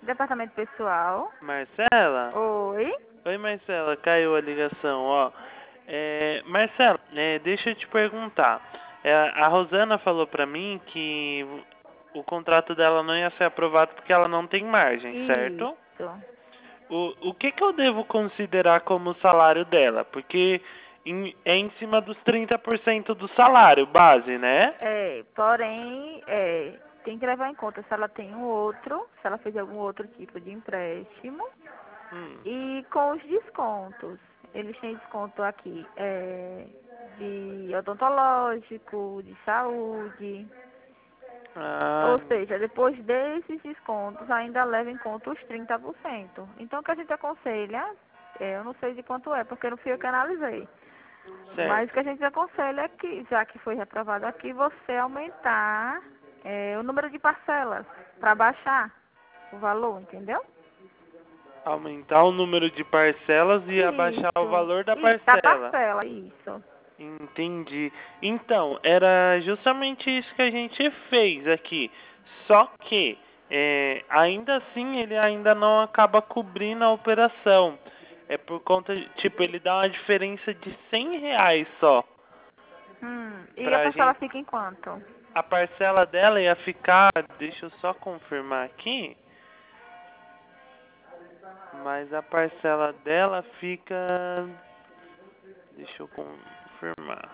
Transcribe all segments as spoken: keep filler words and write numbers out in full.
Departamento pessoal. Marcela? Oi? Oi, Marcela, caiu a ligação, ó. É, Marcela, é, deixa eu te perguntar. É, a Rosana falou pra mim que o contrato dela não ia ser aprovado porque ela não tem margem, certo? Isso. O, o que que eu devo considerar como salário dela? Porque em- é em cima dos trinta por cento do salário base, né? É, porém, é, tem que levar em conta se ela tem um outro, se ela fez algum outro tipo de empréstimo Hum. e com os descontos. Eles têm desconto aqui é, de odontológico, de saúde. Ah, Ou seja, depois desses descontos ainda leva em conta os trinta por cento. Então o que a gente aconselha, é, eu não sei de quanto é, porque não fui eu que analisei. Mas o que certo. a gente aconselha é que, já que foi reprovado aqui, você aumentar é, o número de parcelas para baixar o valor, entendeu? Aumentar o número de parcelas e abaixar o Isso. valor da Isso, da parcela. parcela, isso. Entendi. Então, era justamente isso que a gente fez aqui. Só que, é, ainda assim, ele ainda não acaba cobrindo a operação. É por conta, de- tipo, ele dá uma diferença de cem reais só. Hum, e a Pra parcela gente, fica em quanto? a parcela dela ia ficar, deixa eu só confirmar aqui, mas a parcela dela fica, deixa eu confirmar.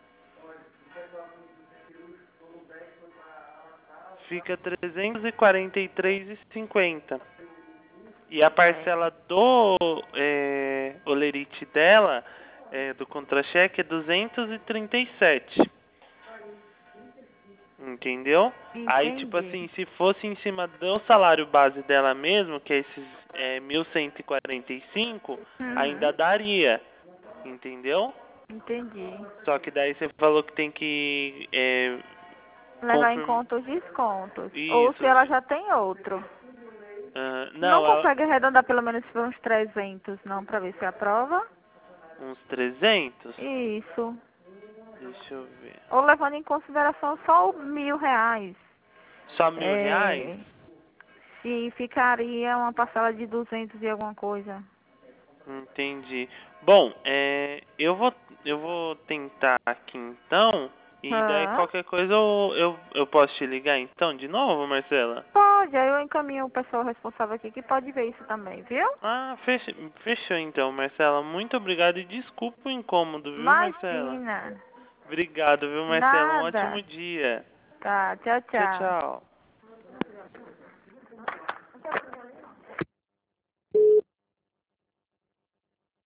Fica trezentos e quarenta e três reais e cinquenta centavos. E a É, parcela do é, olerite dela, é, do contra-cheque, é duzentos e trinta e sete. Entendeu? Aí, tipo entendi. assim, se fosse em cima do salário base dela mesmo, que é esses é, mil cento e quarenta e cinco, ainda Uhum, daria. Entendeu? entendi. Só que daí você falou que tem que é, Levar em confirmar. conta os descontos. Ou se Isso. ela já tem outro. Ah, Não não, ela- consegue arredondar pelo menos para uns trezentos, não, para ver se aprova? uns trezentos. Isso. Deixa eu ver. Ou levando em consideração só o mil reais. Só mil reais? É, se ficaria uma parcela de duzentos e alguma coisa. Entendi. Bom, é, eu vou eu vou tentar aqui então, e daí Hã? qualquer coisa eu, eu, eu posso te ligar então de novo, Marcela? Pode, aí eu encaminho o pessoal responsável aqui que pode ver isso também, viu? Ah, fecha, fechou então, Marcela. Muito obrigado e desculpa o incômodo, viu, Marcela? Imagina. Obrigado, viu, Marcela? Um ótimo Nada. dia. Tá, tchau, Tchau, tchau. tchau.